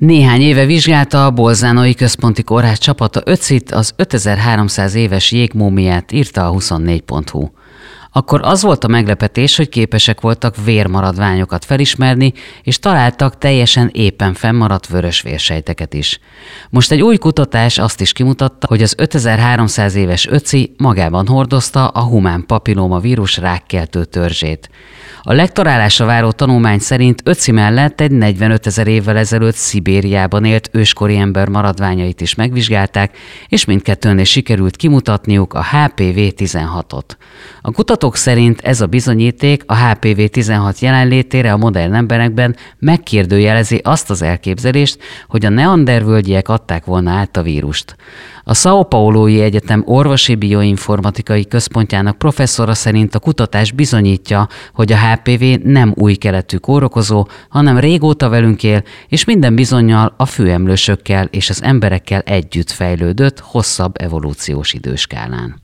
Néhány éve vizsgálta a Bolzánói Központi Kórház csapata öcit, az 5300 éves jégmúmiát, írta a 24.hu. Akkor az volt a meglepetés, hogy képesek voltak vérmaradványokat felismerni, és találtak teljesen éppen fennmaradt vörös vérsejteket is. Most egy új kutatás azt is kimutatta, hogy az 5300 éves öci magában hordozta a humán papillómavírus rákkeltő törzsét. A lektorálásra váró tanulmány szerint öci mellett egy 45 000 évvel ezelőtt Szibériában élt őskori ember maradványait is megvizsgálták, és mindkettőnél sikerült kimutatniuk a HPV-16-ot. A kutatók szerint ez a bizonyíték a HPV-16 jelenlétére a modern emberekben megkérdőjelezi azt az elképzelést, hogy a neandervölgyiek adták volna át a vírust. A São Paulo-i Egyetem orvosi bioinformatikai központjának professzora szerint a kutatás bizonyítja, hogy a HPV nem új keletű kórokozó, hanem régóta velünk él, és minden bizonnyal a főemlősökkel és az emberekkel együtt fejlődött hosszabb evolúciós időskálán.